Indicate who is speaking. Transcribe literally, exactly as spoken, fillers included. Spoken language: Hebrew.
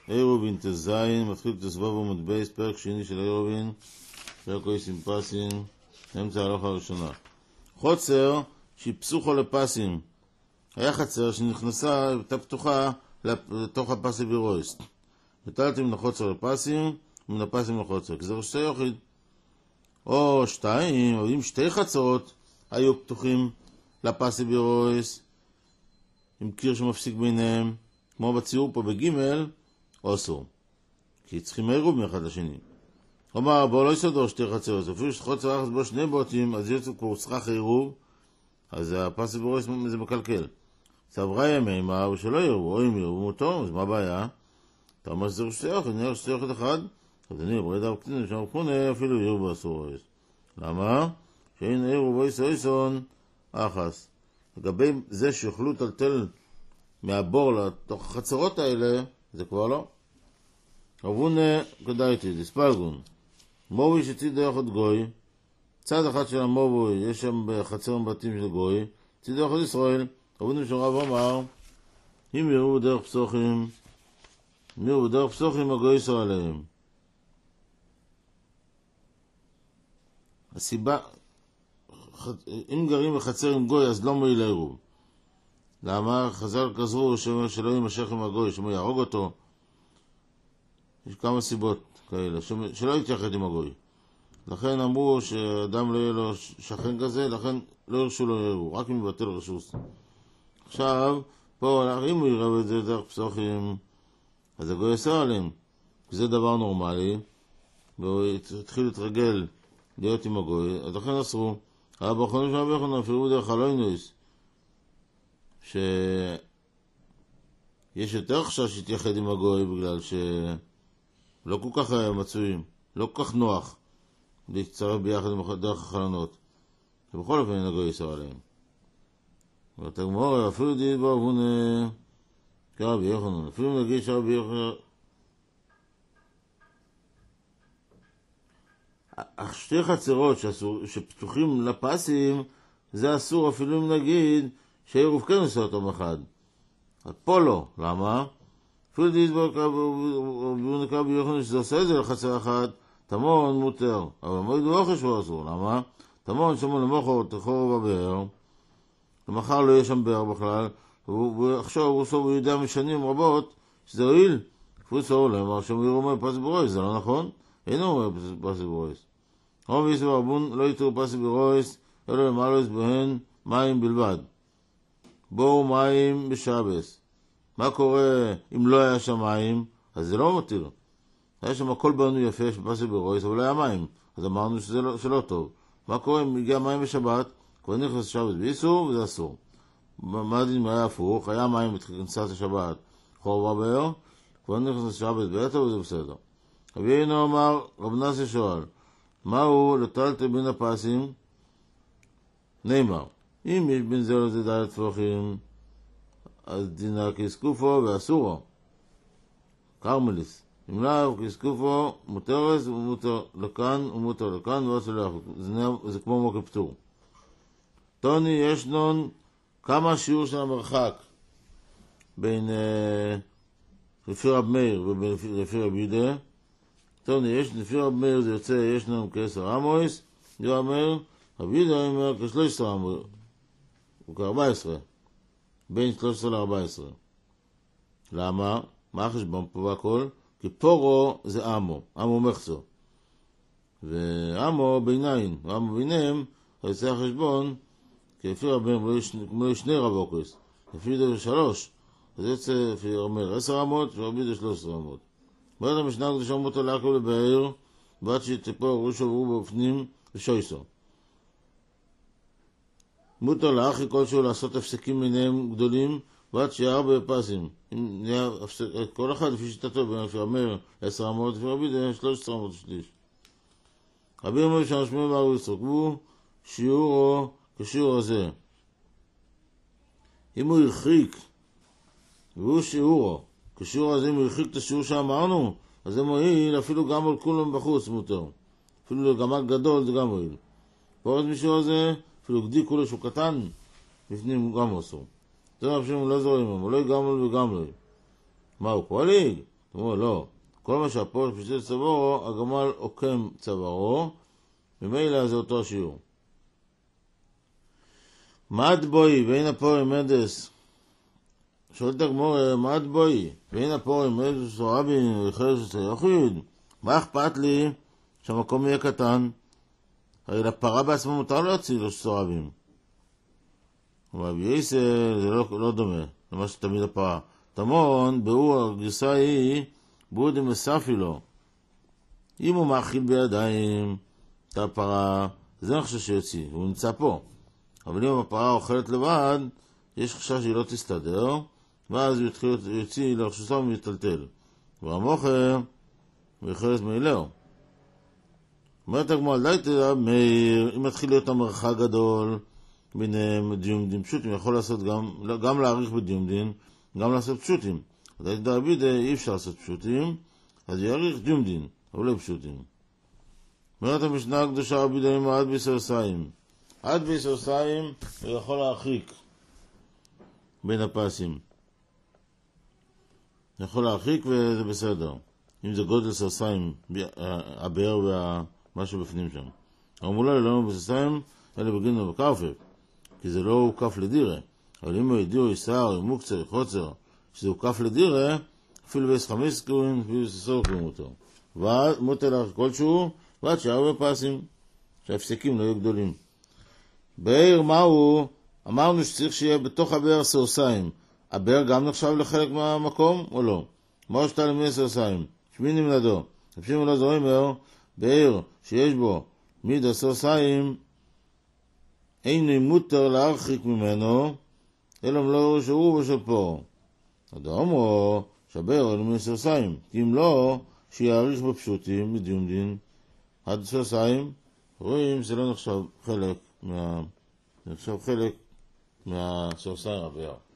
Speaker 1: עירובין תזין, מתחיל תסבב עמוד בייס, פרק שני של עירובין, פרק אויסים פסים, אמצע ההלכה הראשונה. חוצר שיפסוכו לפסים. היה חצר שנכנסה, הייתה פתוחה לתוך הפסי בירויס. וטלתי מן החוצר לפסים, ומן הפסים לחוצר, כי זה ראשי יוחיד. או שתיים, או אם שתי חצרות היו פתוחים לפסי בירויס, עם קיר שמפסיק ביניהם, כמו בציור פה בגימל, או אסור. כי צריכים עירוב מאחד לשני. כלומר, בואו לא יסודו שתי חצרות, אפילו שחוצר אחת בו שני בוטים, אז יוצא כבר שכח עירוב, אז הפסי בירויס זה מקלקל. סברה ימימה, ושלא יראו, או אם יראו מותו, אז מה הבעיה? אתה אומר שזה ראשי יוחיד, נראה ראשי יוחיד אחד, אז אני רואה דו קטין, שם קונה, אפילו יראו באסור. למה? שאין עירוב או איסו איסון, אחס. לגבי זה שיוכלו טלטל מהבור לתוך החצרות האלה, זה כבר לא. רבון כדאיתי, דיספלגון. מובי שציד דרך גוי, צד אחד של המובוי, יש שם בחצר בתים של גוי, ציד דרך ישראל, רבון שרב אמר, אם יראו דרך פסוחים, אם יראו דרך פסוחים, הגוי יסור עליהם. הסיבה, אם גרים בחצר עם גוי, אז לא מועיל עירוב. למה? חז"ל כזרו שלא יימשך עם הגוי, שמו יהרוג אותו. יש כמה סיבות כאלה, שלא יתייחד עם הגוי. לכן אמרו שאדם לא יהיה לו שכן כזה, לכן לא ירשו לו עירוב, רק אם יבטל רשוס. עכשיו, פה, אם הוא יראה את זה דרך פסוחים, אז הגוי יסר עליהם. כי זה דבר נורמלי, והוא התחיל להתרגל להיות עם הגוי, אז לכן אסרו. אבל באחרונים שם ביחד נפרו דרך הלוינויס, שיש יותר חשש שתייחד עם הגוי בגלל שלא כל כך מצויים, לא כל כך נוח להצטרף ביחד עם דרך החלונות. שבכל אופן הגוי יסר עליהם. ואתה גמור, אפילו דיד בעבון כרבי יחנון, אפילו נגיד שרבי יחנון, שתי חצרות שאסור, שפתוחים לפסים, זה אסור אפילו אם נגיד שעירוב כן עושה אותו אחד. פה לא. למה? אפילו דיסבר קרבי יוחנן שזה עושה את זה לחצר אחת, תמון מותר. אבל מועד לא חשבו אסור. למה? תמון שמו למוחר תחור בבאר, למחר לא יהיה שם באר בכלל, ועכשיו הוא יודע משנים רבות שזה הועיל. כפוץ הוא לומר שם יראו פסי ברויס, זה לא נכון? אינו אומר פסי ברויס. רוב יסו ורבון לא יתרו פסי ברויס, אלו למעלוס בהן מים בלבד. בואו מים בשבס. מה קורה אם לא היה שם מים? אז זה לא מתיר. היה שם הכל בנו יפה שפסי ברויס, אבל לא היה מים. אז אמרנו שזה לא, שלא טוב. מה קורה אם הגיע מים בשבת? כבר נכנס לשבת באיסור וזה אסור. מה דין היה הפוך? היה מים בכניסת השבת חור בבאר, כבר נכנס לשבת ביתר וזה בסדר. אבינו אמר, רב נסי שואל, מהו לטלטל בין הפסים? נאמר, אם יש בין זה לזה דלת פרוחים, אז דינה כסקופו ואסורו. קרמליס. אם לא, כסקופו מותרס ומותר לכאן ומותר לכאן ואסור לך. זה, זה כמו מוקר פטור. טוני, יש נון כמה שיעור של המרחק בין אה, לפי רב מאיר ולפי רב יהודה. טוני, יש לפי רב מאיר זה יוצא יש נון כעשר אמויס, זה אומר, רב יהודה אומר כשלוש עשרה אמויס. הוא כ-ארבע עשרה, בין שלוש עשרה ל-ארבע עשרה. למה? מה החשבון פה והכל? כי פורו זה אמו, אמו מחסו. ואמו ביניים, ואמו ביניהם, יוצא החשבון, כי לפי רבים, כמו יש שני רבוקוס, לפי זה שלוש, אז יוצא לפי אומר עשר אמות, ורבי זה שלוש עשרה אמות. בעד המשנה הקדושה מותר לעקב לבאר, ועד שתפור ראשו והוא בפנים ושויסו. מותר לאחי כלשהו לעשות הפסקים ביניהם גדולים, ועד שיהיה הרבה פסים. אם נהיה הפסק, כל אחד לפי שיטתו, בין לפי אומר עשר אמות, לפי רבי זה שלוש עשרה אמות ושליש. רבי אומר שהשמיים והרו יסרקבו, שיעורו כשיעור הזה. אם הוא הרחיק, והוא שיעורו, כשיעור הזה, אם הוא הרחיק את השיעור שאמרנו, אז זה מועיל, אפילו גם על כולם בחוץ מותר. אפילו לגמל גדול זה גם מועיל. ועוד משיעור הזה, אפילו גדי כולו שהוא קטן, בפנים גם אסור. זה מה שהם לא זורים, אבל לא יגמל וגם לא. מה הוא פועליג? אמרו, לא. כל מה שהפועל פשטי צווארו, הגמל עוקם צווארו, ומילא זה אותו השיעור. מד בוי, ואין הפועל מדס. שואלת הגמור, מד בוי, ואין הפועל מדס ורבין וחרס יחיד. מה אכפת לי שהמקום יהיה קטן? הרי לפרה בעצמה מותר להציל סורבים. אבל בייסר זה לא, לא דומה, זה מה שתמיד הפרה. תמון, באור הגרסה היא, באור דמספי לו. אם הוא מאכיל בידיים את הפרה, זה אני חושב שיוציא, הוא נמצא פה. אבל אם הפרה אוכלת לבד, יש חשש שהיא לא תסתדר, ואז הוא יתחיל יוציא לרשוסה ומתלתל. והמוכר, הוא יחלט מאילאו. אומרת הגמרא, די תדע, מאיר, אם מתחיל להיות המרחק גדול, ביניהם דיומדין פשוטים, יכול לעשות גם, גם להאריך בדיומדין, גם לעשות פשוטים. אז הייתי דרבידה, אי אפשר לעשות פשוטים, אז יאריך דיומדין, אבל לא פשוטים. אומרת המשנה הקדושה רבי דמים עד ביסרסיים. עד ביסרסיים הוא יכול להרחיק בין הפסים. יכול להרחיק וזה בסדר. אם זה גודל סרסיים, הבאר ומה שבפנים שם. אמרו לא בסרסיים, אלה בגינו בקרפף. כי זה לא הוקף לדירה. אבל אם הוא ידיעו ישר, מוקצר, חוצר, שזה הוקף לדירה, אפילו בייס חמש סקורים, אפילו ססור קוראים אותו. ועד מוטה לך כלשהו, ועד שהרבה פסים, שההפסקים לא יהיו גדולים. באר מהו? אמרנו שצריך שיהיה בתוך הבאר סרסיים. הבאר גם נחשב לחלק מהמקום או לא? מה שאתה למי סרסיים? שמי נמלדו. לפשים ולא זו אומר, באר שיש בו מיד סרסיים, אין מותר להרחיק ממנו, אלא לא שהוא ושל פה. אדם או שבר אלו מסרסיים, כי אם לא, שיעריך בפשוטים, בדיום דין, עד סרסיים, רואים שזה לא נחשב חלק מה... נחשב חלק מהסרסיים הבאר.